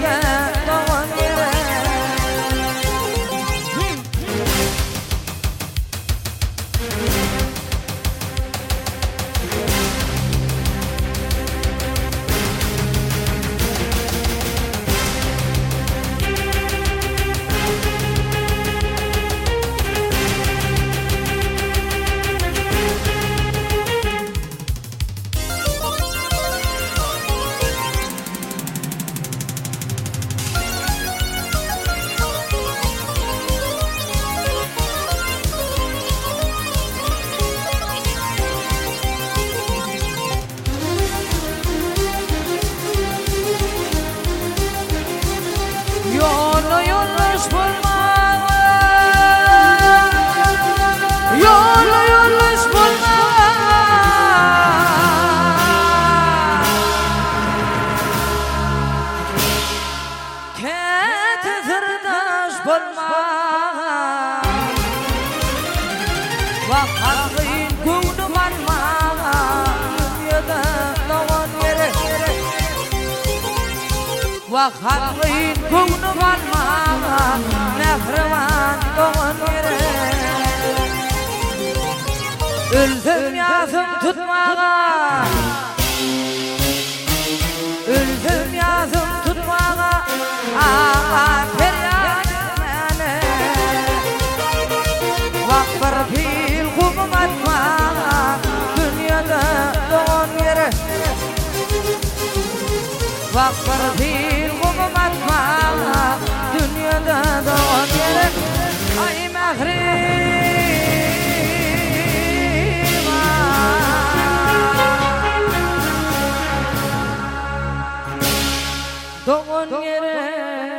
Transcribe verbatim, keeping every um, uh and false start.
dünyada doğan yere. Yolu yanlış bulma, yolu yanlış bulma. Kete sırdaş bulma. Vakatın gönlüm alma, dünyada doğan yere. Vakatın gönlüm alma, mehriban doğan yere. Öldüm yazım tutmağa, öldüm yazım tutmağa, ağa feryadım ene. Vak bir fil kumum atmağa, dünyada doğan yere. Vak bir fil kumum atmağa, dünyada doğan yere. Ay mehriban doğan yere.